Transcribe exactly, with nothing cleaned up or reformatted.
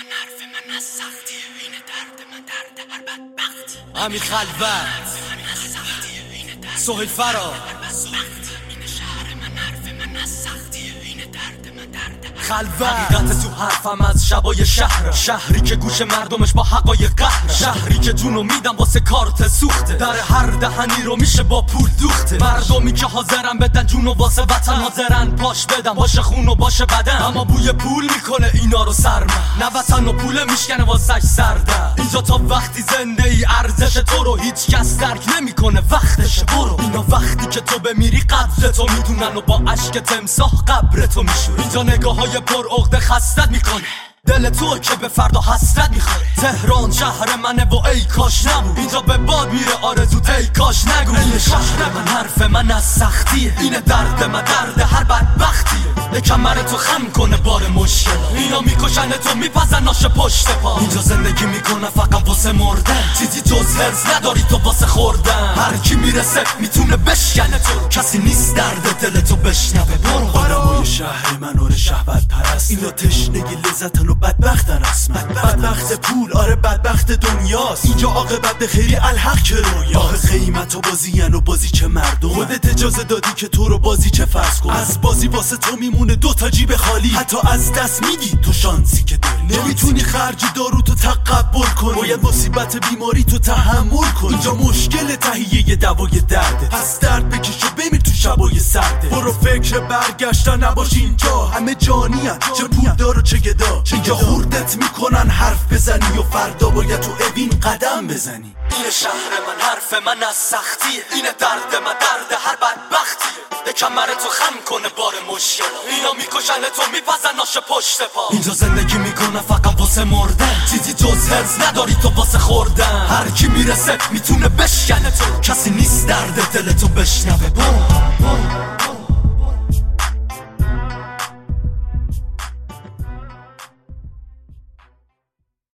من حرف من از سختی اینه درد من درد هر بدبختی امیر خلوت سهیل فرا اینه شهر من حرف من از سختی اینه درد من درد خلوت حقیقت تو حرفم از شبای شهر، شهری که گوش مردمش با حقای قهر، شهری که جونو میدم واسه کارت سوخته، در هر دهنی رو میشه با پول دوخته، مردمی که حاضرن بدن جونو واسه وطن، حاضرن پاش بدن باشه خون و باشه بدن، اما بوی پول میکنه اینا رو سرمن، نه وطن و پول میشکنه واسش سرده. اینجا تا وقتی زنده ای ارزش تو رو هیچ کس درک نمیکنه، وقتشه برو. اینا وقتی که تو بمیری قدر تو میدونن و با اشک تمساح قبر تو میشور. اینجا نگاه های پر عقده خستت میکنه، دل تو که به فردا حسرت میخوره. تهران شهر منه و ای کاش نبود، اینجا به باد میره آرزوت ای کاش نگو. این شهر من حرف من از سختیه، اینه درد من درد هر بدبختیه. کمر تو خم کنه بار مشکل، اینا میکشن تو میپزن ناش پشت پا. اینجا زندگی میکنه فقط واسه مردن، چیزی جز هرز نداری تو واسه خوردن. هر کی میرسه میتونه بشکنه تو، کسی نیست درد دل تو بشنوه. برو آدمای شهر من آره شهوت پرست، اینا تشنگی لذتن و بدبختن رسما. بدبخت پول آره بدبخت دنیاست، اینجا عاقبت به خیری الحق که رویا. آخه قیمت و بازیان و بازی چه مردم، خودت اجازه دادی که تو رو بازی چه فرض کن. از بازی واسه تو میمونه دو تا جیب خالی، حتی از دست میدی تو شانسی که داری. نمیتونی خرج دارو تو تقبل کنی، باید مصیبت بیماری تو تحمل کنی. اینجا مشکل تهیه دوای درده، پس درد بکش و بمیر تو شبای سرده. برو فکر برگشتن نباش، اینجا همه جانی هن، چه پولدار و چه گدا. اینجا خوردت میکنن حرف بزنی و فردا باید تو اوین قدم بزنی. این شهر من حرف من از سختیه، اینه درد من درد هر بدبختیه. کمر تو خم کنه بار مشکل، اینا میکشن تو میپزن ناش پشت پا. اینجا زندگی میکنه فقط واسه مردن، چیزی جز هرز نداری تو واسه خوردن. هر کی میرسه میتونه بشکنه تو، کسی نیست درد دل تو بشنوه. برو برو